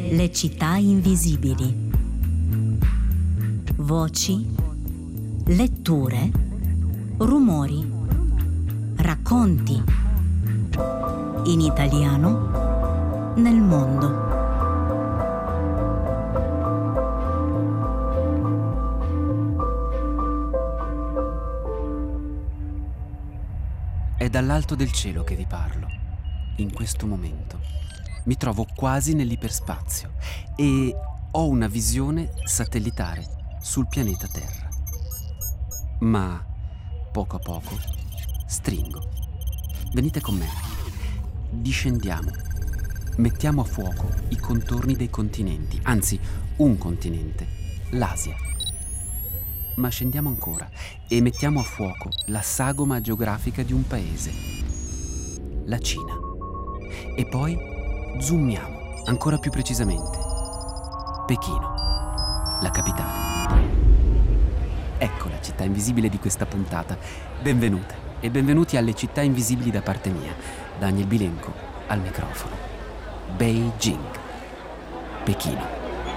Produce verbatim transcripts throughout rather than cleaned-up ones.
Le città invisibili. Voci, letture, rumori, racconti. In italiano nel mondo. È dall'alto del cielo che vi parlo. In questo momento mi trovo quasi nell'iperspazio e ho una visione satellitare sul pianeta Terra. Ma poco a poco stringo. Venite con me. Discendiamo. Mettiamo a fuoco i contorni dei continenti, anzi un continente, l'Asia. Ma scendiamo ancora e mettiamo a fuoco la sagoma geografica di un paese, la Cina. E poi zoomiamo ancora più precisamente. Pechino, la capitale. Ecco la città invisibile di questa puntata. Benvenute e benvenuti alle città invisibili da parte mia. Daniel Bilenco al microfono. Beijing, Pechino.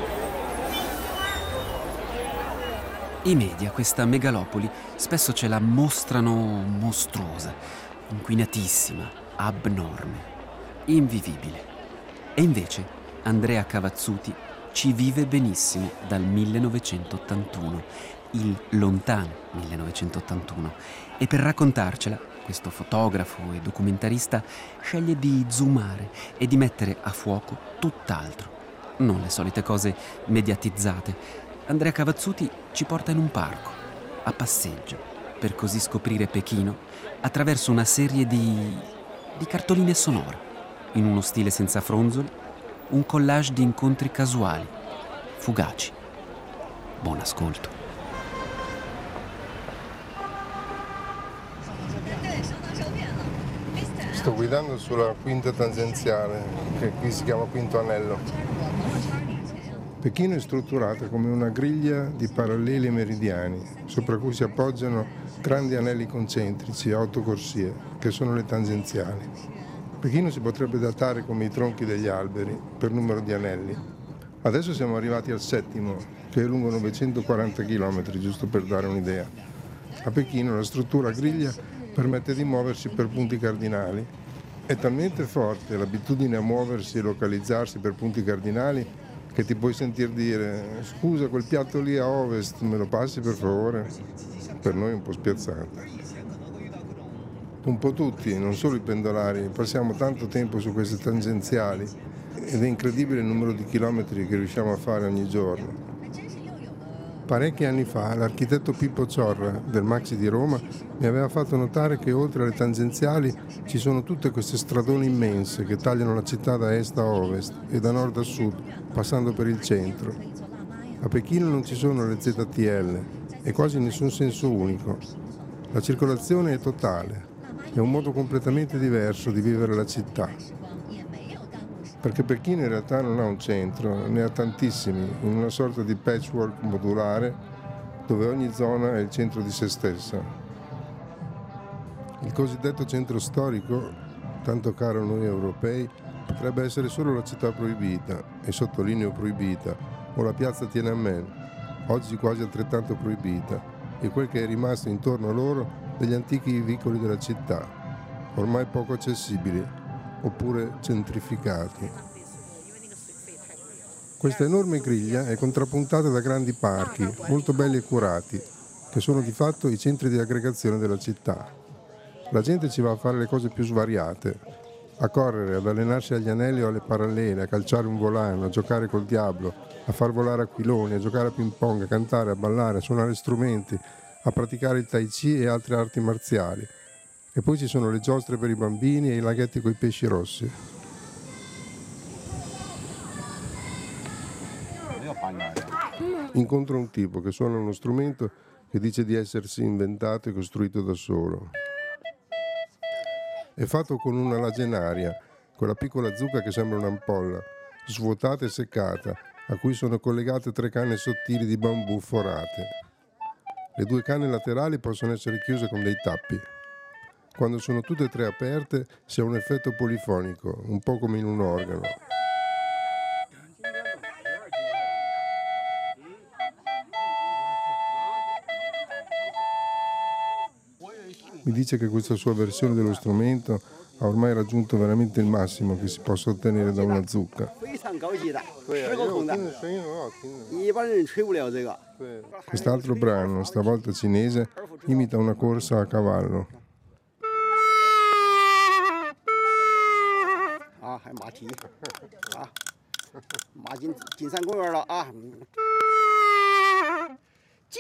I media questa megalopoli spesso ce la mostrano mostruosa, inquinatissima, abnorme, invivibile. E invece Andrea Cavazzuti ci vive benissimo dal millenovecentottantuno, il lontano millenovecentottantuno. E per raccontarcela, questo fotografo e documentarista sceglie di zoomare e di mettere a fuoco tutt'altro, non le solite cose mediatizzate. Andrea Cavazzuti ci porta in un parco, a passeggio, per così scoprire Pechino attraverso una serie di, di cartoline sonore, in uno stile senza fronzoli, un collage di incontri casuali, fugaci. Buon ascolto. Sto guidando sulla quinta tangenziale, che qui si chiama Quinto Anello. Pechino è strutturata come una griglia di paralleli meridiani, sopra cui si appoggiano grandi anelli concentrici a otto corsie, che sono le tangenziali. Pechino si potrebbe datare come i tronchi degli alberi, per numero di anelli. Adesso siamo arrivati al settimo, che è lungo novecentoquaranta chilometri, giusto per dare un'idea. A Pechino la struttura a griglia permette di muoversi per punti cardinali. È talmente forte l'abitudine a muoversi e localizzarsi per punti cardinali che ti puoi sentir dire: scusa, quel piatto lì a ovest, me lo passi per favore? Per noi è un po' spiazzante. Un po' tutti, non solo i pendolari, passiamo tanto tempo su queste tangenziali ed è incredibile il numero di chilometri che riusciamo a fare ogni giorno. Parecchi anni fa l'architetto Pippo Ciorra del Maxi di Roma mi aveva fatto notare che oltre alle tangenziali ci sono tutte queste stradone immense che tagliano la città da est a ovest e da nord a sud, passando per il centro. A Pechino non ci sono le Z T L e quasi nessun senso unico. La circolazione è totale, è un modo completamente diverso di vivere la città. Perché Pechino in realtà non ha un centro, ne ha tantissimi, in una sorta di patchwork modulare dove ogni zona è il centro di se stessa. Il cosiddetto centro storico, tanto caro a noi europei, potrebbe essere solo la città proibita, e sottolineo proibita, o la piazza Tiananmen, oggi quasi altrettanto proibita, e quel che è rimasto intorno a loro degli antichi vicoli della città, ormai poco accessibili, oppure centrificati. Questa enorme griglia è contrappuntata da grandi parchi, molto belli e curati, che sono di fatto i centri di aggregazione della città. La gente ci va a fare le cose più svariate, a correre, ad allenarsi agli anelli o alle parallele, a calciare un volano, a giocare col diavolo, a far volare aquiloni, a giocare a ping pong, a cantare, a ballare, a suonare strumenti, a praticare il tai chi e altre arti marziali. E poi ci sono le giostre per i bambini e i laghetti coi pesci rossi. Incontro un tipo che suona uno strumento che dice di essersi inventato e costruito da solo. È fatto con una lagenaria, quella piccola zucca che sembra un'ampolla, svuotata e seccata, a cui sono collegate tre canne sottili di bambù forate. Le due canne laterali possono essere chiuse con dei tappi. Quando sono tutte e tre aperte si ha un effetto polifonico, un po' come in un organo. Mi dice che questa sua versione dello strumento ha ormai raggiunto veramente il massimo che si possa ottenere da una zucca. Quest'altro brano, stavolta cinese, imita una corsa a cavallo. Ah, è Mati. Ah. Ma Jin Jinsan 公园了啊！驾！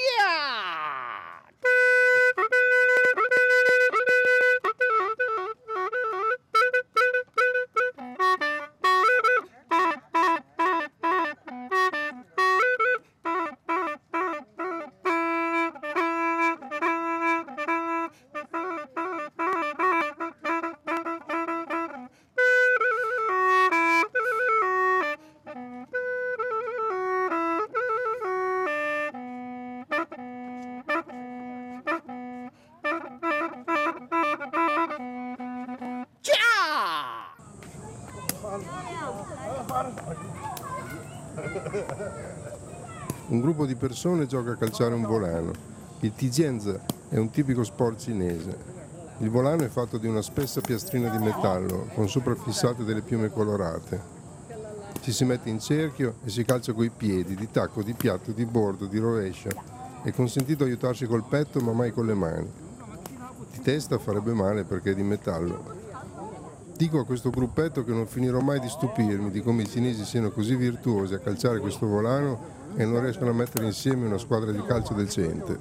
Un gruppo di persone gioca a calciare un volano. Il tijianzi è un tipico sport cinese. Il volano è fatto di una spessa piastrina di metallo con sopraffissate delle piume colorate. Ci si mette in cerchio e si calcia coi piedi, di tacco, di piatto, di bordo, di rovescia. È consentito aiutarsi col petto ma mai con le mani. Di testa farebbe male perché è di metallo. Dico a questo gruppetto che non finirò mai di stupirmi di come i cinesi siano così virtuosi a calciare questo volano e non riescono a mettere insieme una squadra di calcio decente.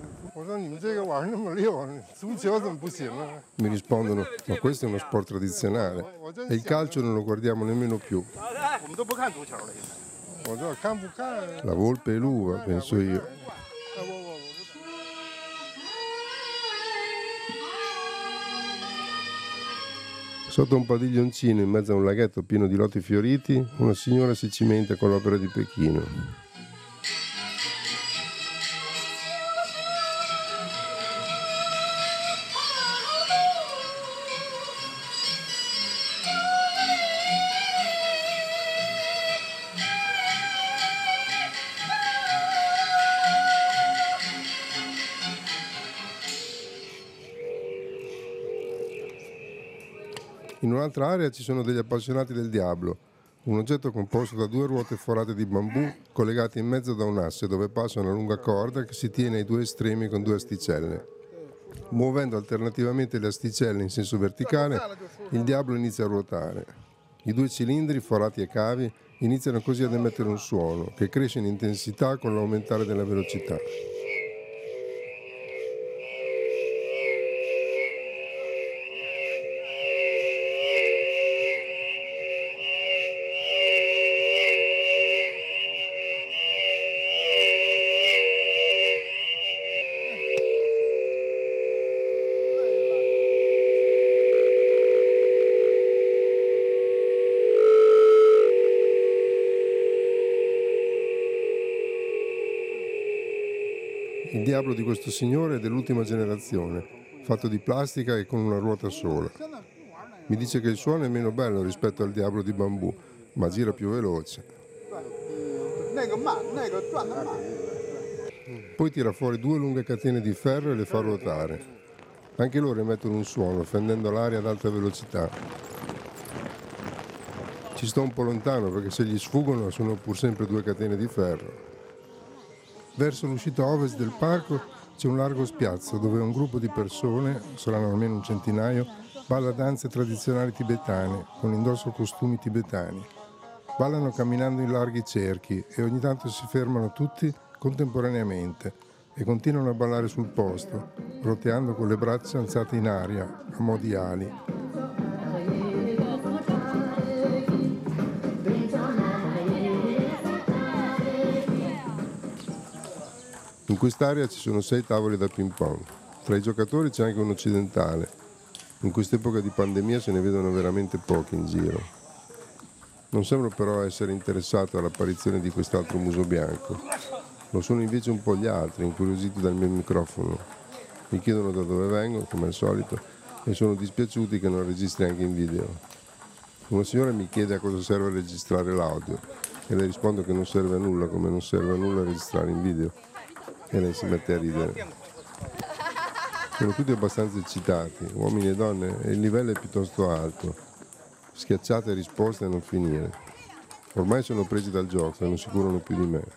Mi rispondono, ma questo è uno sport tradizionale e il calcio non lo guardiamo nemmeno più. La volpe e l'uva, penso io. Sotto un padiglioncino in mezzo a un laghetto pieno di lotti fioriti, una signora si cimenta con l'opera di Pechino. In un'altra area ci sono degli appassionati del diablo, un oggetto composto da due ruote forate di bambù collegate in mezzo da un asse dove passa una lunga corda che si tiene ai due estremi con due asticelle. Muovendo alternativamente le asticelle in senso verticale, il diablo inizia a ruotare. I due cilindri, forati e cavi, iniziano così ad emettere un suono che cresce in intensità con l'aumentare della velocità. Il diablo di questo signore è dell'ultima generazione, fatto di plastica e con una ruota sola. Mi dice che il suono è meno bello rispetto al diablo di bambù, ma gira più veloce. Poi tira fuori due lunghe catene di ferro e le fa ruotare. Anche loro emettono un suono, fendendo l'aria ad alta velocità. Ci sto un po' lontano perché se gli sfuggono sono pur sempre due catene di ferro. Verso l'uscita ovest del parco c'è un largo spiazzo dove un gruppo di persone, saranno almeno un centinaio, balla danze tradizionali tibetane con indosso costumi tibetani. Ballano camminando in larghi cerchi e ogni tanto si fermano tutti contemporaneamente e continuano a ballare sul posto, roteando con le braccia alzate in aria a mo' di ali. In quest'area ci sono sei tavoli da ping pong. Tra i giocatori c'è anche un occidentale. In quest'epoca di pandemia se ne vedono veramente pochi in giro. Non sembro però essere interessato all'apparizione di quest'altro muso bianco. Lo sono invece un po' gli altri, incuriositi dal mio microfono. Mi chiedono da dove vengo, come al solito, e sono dispiaciuti che non registri anche in video. Una signora mi chiede a cosa serve registrare l'audio e le rispondo che non serve a nulla, come non serve a nulla registrare in video. E lei si mette a ridere. Sono tutti abbastanza eccitati, uomini e donne, e il livello è piuttosto alto. Schiacciate risposte a non finire. Ormai sono presi dal gioco e non si curano più di me.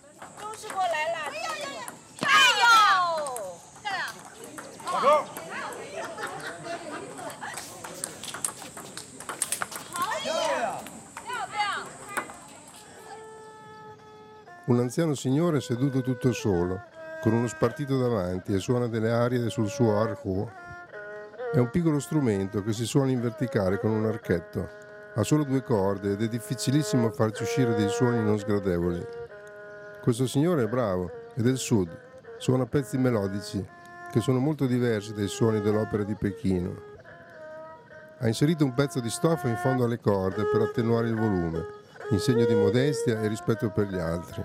Un anziano signore seduto tutto solo, con uno spartito davanti e suona delle arie sul suo arco. È un piccolo strumento che si suona in verticale con un archetto. Ha solo due corde ed è difficilissimo farci uscire dei suoni non sgradevoli. Questo signore è bravo, è del sud, suona pezzi melodici che sono molto diversi dai suoni dell'opera di Pechino. Ha inserito un pezzo di stoffa in fondo alle corde per attenuare il volume, in segno di modestia e rispetto per gli altri.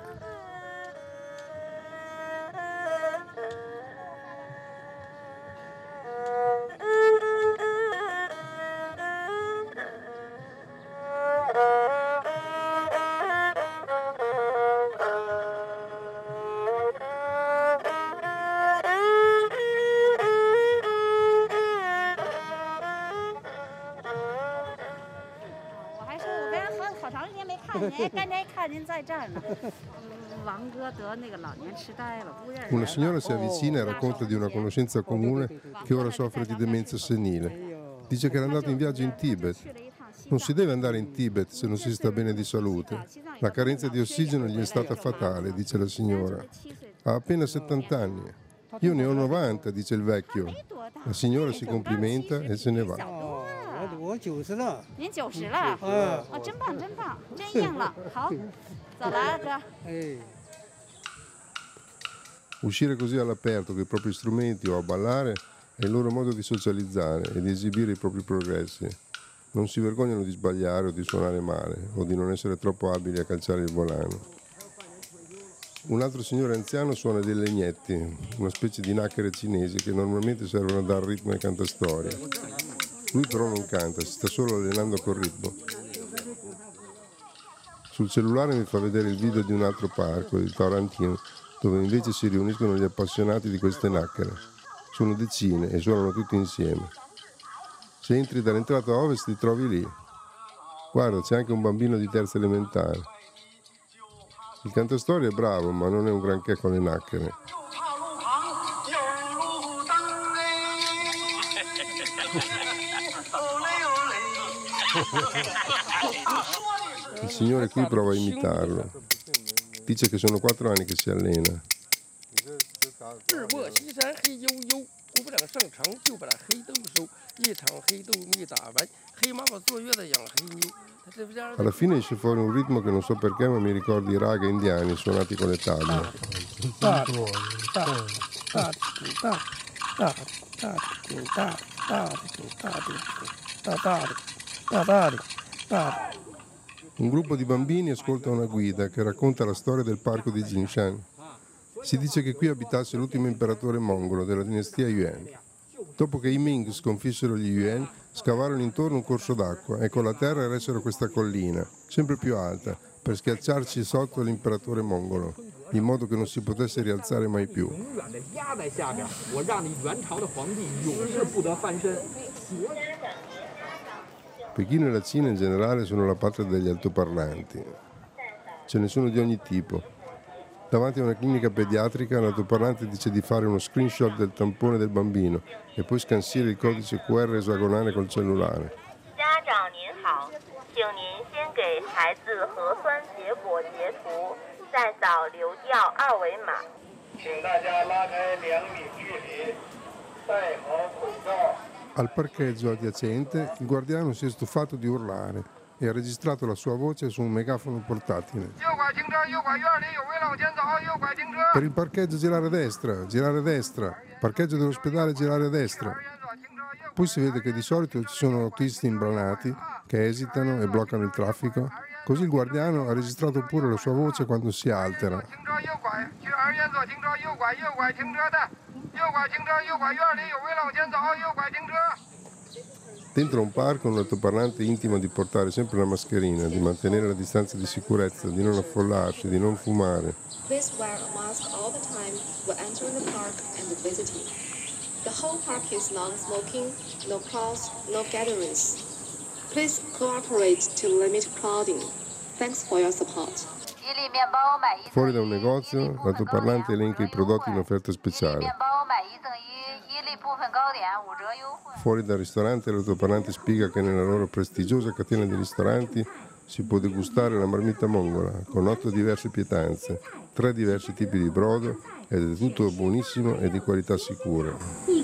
Una signora si avvicina e racconta di una conoscenza comune che ora soffre di demenza senile. Dice che era andato in viaggio in Tibet. Non si deve andare in Tibet se non si sta bene di salute. La carenza di ossigeno gli è stata fatale, dice la signora. Ha appena settanta anni. Io ne ho novanta, dice il vecchio. La signora si complimenta e se ne va. Uscire così all'aperto con i propri strumenti o a ballare è il loro modo di socializzare e di esibire i propri progressi. Non si vergognano di sbagliare o di suonare male o di non essere troppo abili a calciare il volano. Un altro signore anziano suona dei legnetti, una specie di nacchere cinesi che normalmente servono a dar ritmo ai cantastorie. Lui però non canta, si sta solo allenando col ritmo. Sul cellulare mi fa vedere il video di un altro parco, il Tarantino, dove invece si riuniscono gli appassionati di queste nacchere. Sono decine e suonano tutti insieme. Se entri dall'entrata ovest ti trovi lì. Guarda, c'è anche un bambino di terza elementare. Il cantastorie è bravo, ma non è un granché con le nacchere. Il signore qui prova a imitarlo. Dice che sono quattro anni che si allena. Alla fine esce fuori un ritmo che non so perché, ma mi ricorda i raga indiani suonati con le table. Un gruppo di bambini ascolta una guida che racconta la storia del parco di Jinshan. Si dice che qui abitasse l'ultimo imperatore mongolo della dinastia Yuan. Dopo che i Ming sconfissero gli Yuan, scavarono intorno un corso d'acqua e con la terra eressero questa collina, sempre più alta, per schiacciarci sotto l'imperatore mongolo, in modo che non si potesse rialzare mai più. Pechino e la Cina in generale sono la patria degli altoparlanti. Ce ne sono di ogni tipo. Davanti a una clinica pediatrica l'altoparlante dice di fare uno screenshot del tampone del bambino e poi scansire il codice Q R esagonale col cellulare. Al parcheggio adiacente il guardiano si è stufato di urlare e ha registrato la sua voce su un megafono portatile. Per il parcheggio girare a destra, girare a destra, parcheggio dell'ospedale girare a destra. Poi si vede che di solito ci sono autisti imbranati che esitano e bloccano il traffico. Così il guardiano ha registrato pure la sua voce quando si altera. Dentro un parco un altoparlante intima di portare sempre la mascherina, di mantenere la distanza di sicurezza, di non affollarsi, di non fumare. The whole park is non-smoking, no crowds, no gatherings. Please cooperate to limit crowding. Thanks for your support. Fuori da un negozio, l'altoparlante elenca i prodotti in offerta speciale. Fuori dal ristorante, l'altoparlante spiega che nella loro prestigiosa catena di ristoranti si può degustare la marmita mongola con otto diverse pietanze, tre diversi tipi di brodo ed è tutto buonissimo e di qualità sicura.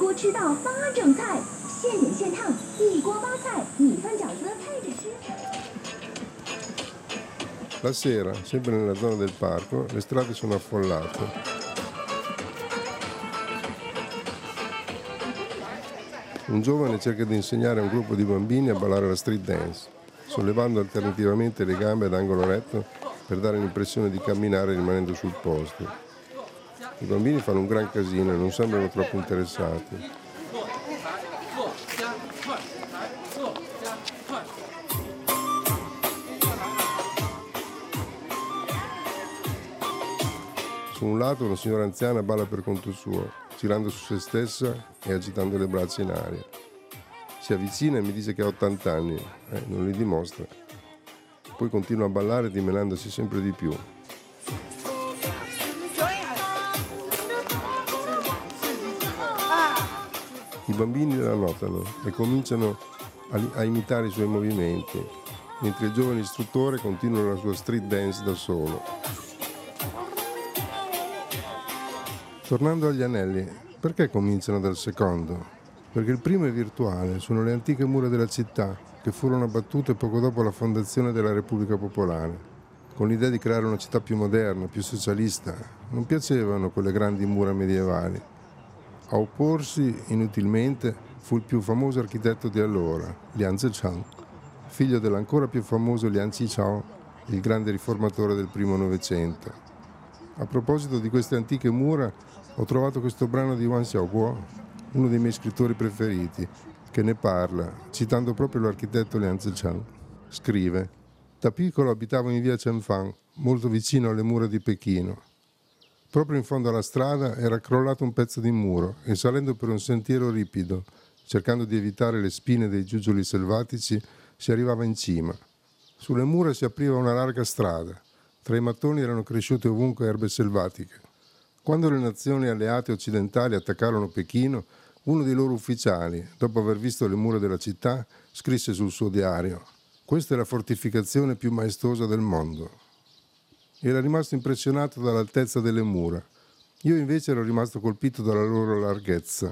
La sera, sempre nella zona del parco, le strade sono affollate. Un giovane cerca di insegnare a un gruppo di bambini a ballare la street dance, sollevando alternativamente le gambe ad angolo retto per dare l'impressione di camminare rimanendo sul posto. I bambini fanno un gran casino e non sembrano troppo interessati. Su un lato una signora anziana balla per conto suo, girando su se stessa e agitando le braccia in aria. Si avvicina e mi dice che ha ottanta anni, eh, non li dimostra. Poi continua a ballare dimenandosi sempre di più. I bambini la notano e cominciano a, a imitare i suoi movimenti, mentre il giovane istruttore continua la sua street dance da solo. Tornando agli anelli, perché cominciano dal secondo? Perché il primo è virtuale, sono le antiche mura della città che furono abbattute poco dopo la fondazione della Repubblica Popolare, con l'idea di creare una città più moderna, più socialista. Non piacevano quelle grandi mura medievali. A opporsi inutilmente fu il più famoso architetto di allora, Liang Zicheng, figlio dell'ancora più famoso Liang Qichao, il grande riformatore del primo Novecento. A proposito di queste antiche mura, ho trovato questo brano di Wang Xiaoguo, uno dei miei scrittori preferiti, che ne parla, citando proprio l'architetto Liang Zicheng. Scrive: da piccolo abitavo in via Chenfang, molto vicino alle mura di Pechino. Proprio in fondo alla strada era crollato un pezzo di muro e salendo per un sentiero ripido, cercando di evitare le spine dei giuggioli selvatici, si arrivava in cima. Sulle mura si apriva una larga strada. Tra i mattoni erano cresciute ovunque erbe selvatiche. Quando le nazioni alleate occidentali attaccarono Pechino, uno dei loro ufficiali, dopo aver visto le mura della città, scrisse sul suo diario: «Questa è la fortificazione più maestosa del mondo». Era rimasto impressionato dall'altezza delle mura. Io invece ero rimasto colpito dalla loro larghezza.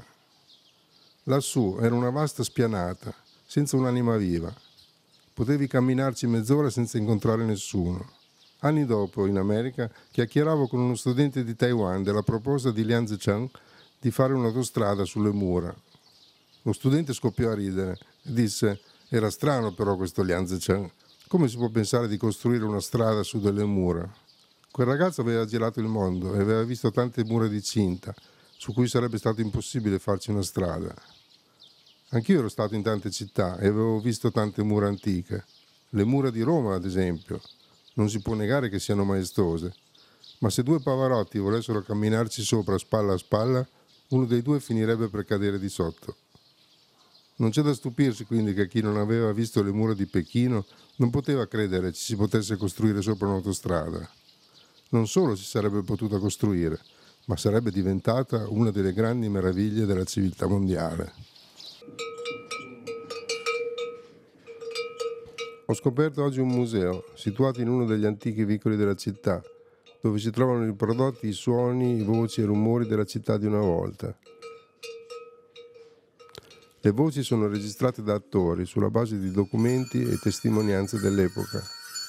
Lassù era una vasta spianata, senza un'anima viva. Potevi camminarci mezz'ora senza incontrare nessuno. Anni dopo, in America, chiacchieravo con uno studente di Taiwan della proposta di Liang Zicheng di fare un'autostrada sulle mura. Lo studente scoppiò a ridere e disse: «Era strano però questo Liang Zicheng. Come si può pensare di costruire una strada su delle mura?» Quel ragazzo aveva girato il mondo e aveva visto tante mura di cinta, su cui sarebbe stato impossibile farci una strada. Anch'io ero stato in tante città e avevo visto tante mura antiche. Le mura di Roma, ad esempio. Non si può negare che siano maestose, ma se due pavarotti volessero camminarci sopra spalla a spalla, uno dei due finirebbe per cadere di sotto. Non c'è da stupirsi quindi che chi non aveva visto le mura di Pechino non poteva credere ci si potesse costruire sopra un'autostrada. Non solo si sarebbe potuta costruire, ma sarebbe diventata una delle grandi meraviglie della civiltà mondiale. Ho scoperto oggi un museo, situato in uno degli antichi vicoli della città, dove si trovano riprodotti i suoni, i voci e i rumori della città di una volta. Le voci sono registrate da attori sulla base di documenti e testimonianze dell'epoca.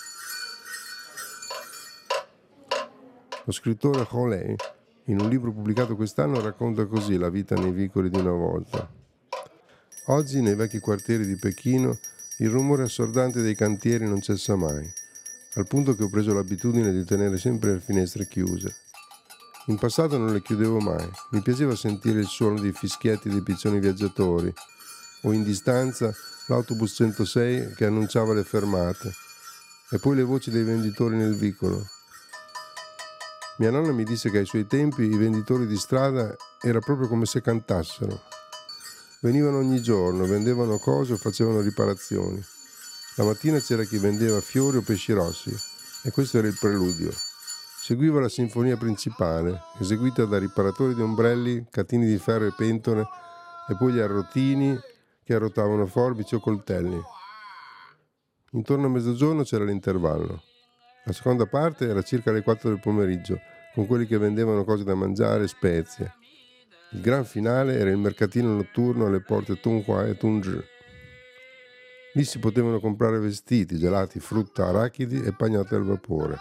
Lo scrittore Hou Lei, in un libro pubblicato quest'anno, racconta così la vita nei vicoli di una volta. Oggi, nei vecchi quartieri di Pechino, il rumore assordante dei cantieri non cessa mai, al punto che ho preso l'abitudine di tenere sempre le finestre chiuse. In passato non le chiudevo mai, mi piaceva sentire il suono dei fischietti dei piccioni viaggiatori, o in distanza l'autobus centosei che annunciava le fermate, e poi le voci dei venditori nel vicolo. Mia nonna mi disse che ai suoi tempi i venditori di strada era proprio come se cantassero. Venivano ogni giorno, vendevano cose o facevano riparazioni. La mattina c'era chi vendeva fiori o pesci rossi e questo era il preludio. Seguiva la sinfonia principale, eseguita da riparatori di ombrelli, catini di ferro e pentole e poi gli arrotini che arrotavano forbici o coltelli. Intorno a mezzogiorno c'era l'intervallo. La seconda parte era circa alle quattro del pomeriggio, con quelli che vendevano cose da mangiare e spezie. Il gran finale era il mercatino notturno alle porte Tunhua e Tunzhi. Lì si potevano comprare vestiti, gelati, frutta, arachidi e pagnate al vapore.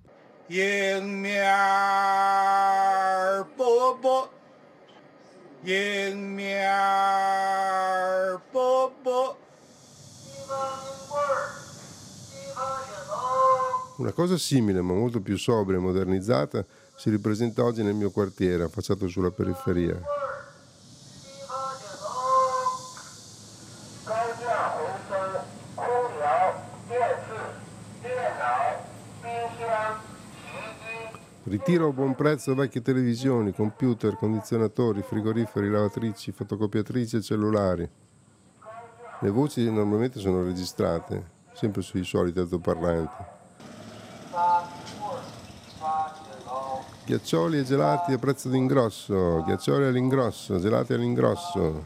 Una cosa simile, ma molto più sobria e modernizzata, si ripresenta oggi nel mio quartiere, affacciato sulla periferia. Ritiro a buon prezzo vecchie televisioni, computer, condizionatori, frigoriferi, lavatrici, fotocopiatrici e cellulari. Le voci normalmente sono registrate, sempre sui soliti altoparlanti. Ghiaccioli e gelati a prezzo d'ingrosso, ghiaccioli all'ingrosso, gelati all'ingrosso.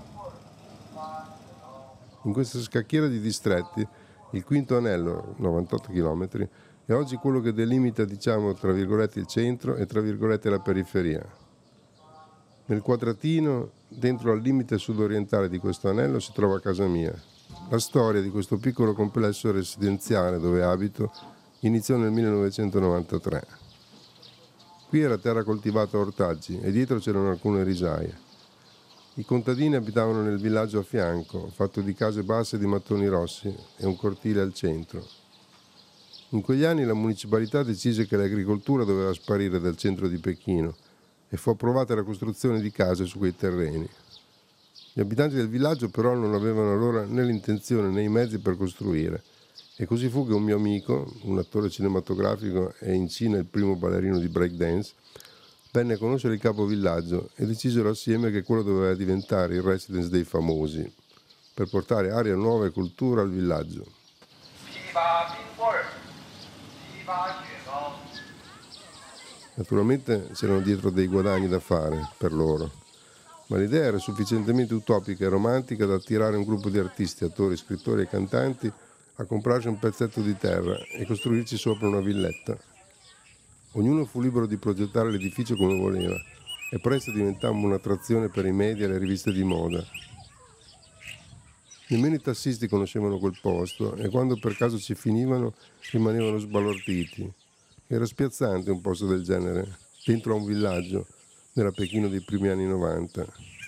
In questa scacchiera di distretti, il quinto anello, novantotto chilometri, è oggi quello che delimita, diciamo, tra virgolette il centro e tra virgolette la periferia. Nel quadratino, dentro al limite sudorientale di questo anello, si trova casa mia. La storia di questo piccolo complesso residenziale dove abito iniziò nel millenovecentonovantatré. Qui era terra coltivata a ortaggi e dietro c'erano alcune risaie. I contadini abitavano nel villaggio a fianco, fatto di case basse di mattoni rossi e un cortile al centro. In quegli anni la municipalità decise che l'agricoltura doveva sparire dal centro di Pechino e fu approvata la costruzione di case su quei terreni. Gli abitanti del villaggio però non avevano allora né l'intenzione né i mezzi per costruire e così fu che un mio amico, un attore cinematografico e in Cina il primo ballerino di breakdance, venne a conoscere il capovillaggio e decisero assieme che quello doveva diventare il residence dei famosi per portare aria nuova e cultura al villaggio. Naturalmente c'erano dietro dei guadagni da fare per loro, ma l'idea era sufficientemente utopica e romantica da attirare un gruppo di artisti, attori, scrittori e cantanti a comprarsi un pezzetto di terra e costruirci sopra una villetta. Ognuno fu libero di progettare l'edificio come voleva e presto diventammo un'attrazione per i media e le riviste di moda. Nemmeno i tassisti conoscevano quel posto e quando per caso ci finivano rimanevano sbalorditi. Era spiazzante un posto del genere, dentro a un villaggio, nella Pechino dei primi anni novanta.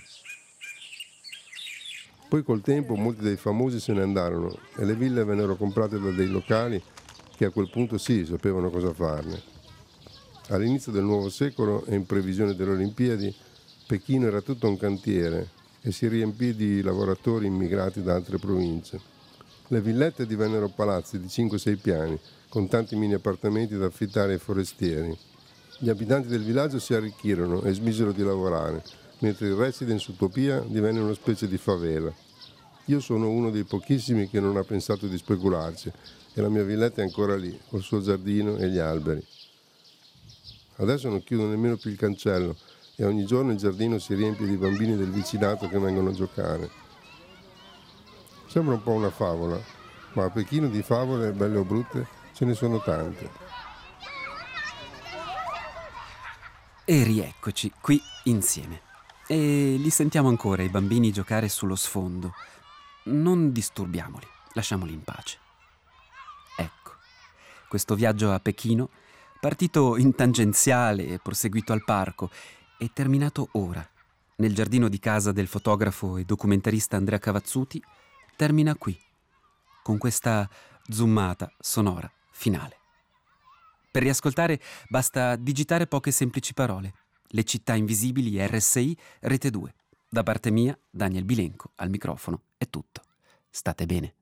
Poi col tempo molti dei famosi se ne andarono e le ville vennero comprate da dei locali che a quel punto sì, sapevano cosa farne. All'inizio del nuovo secolo e in previsione delle Olimpiadi, Pechino era tutto un cantiere e si riempì di lavoratori immigrati da altre province. Le villette divennero palazzi di cinque sei piani, con tanti mini appartamenti da affittare ai forestieri. Gli abitanti del villaggio si arricchirono e smisero di lavorare, mentre il residence Utopia divenne una specie di favela. Io sono uno dei pochissimi che non ha pensato di specularci e la mia villetta è ancora lì, col suo giardino e gli alberi. Adesso non chiudo nemmeno più il cancello e ogni giorno il giardino si riempie di bambini del vicinato che vengono a giocare. Sembra un po' una favola, ma a Pechino di favole, belle o brutte, ce ne sono tante. E rieccoci qui insieme. E li sentiamo ancora i bambini giocare sullo sfondo. Non disturbiamoli, lasciamoli in pace. Ecco, questo viaggio a Pechino, partito in tangenziale e proseguito al parco, è terminato ora. Nel giardino di casa del fotografo e documentarista Andrea Cavazzuti, termina qui, con questa zoomata sonora finale. Per riascoltare basta digitare poche semplici parole. Le città invisibili R S I Rete due. Da parte mia, Daniel Bilenco, al microfono, è tutto. State bene.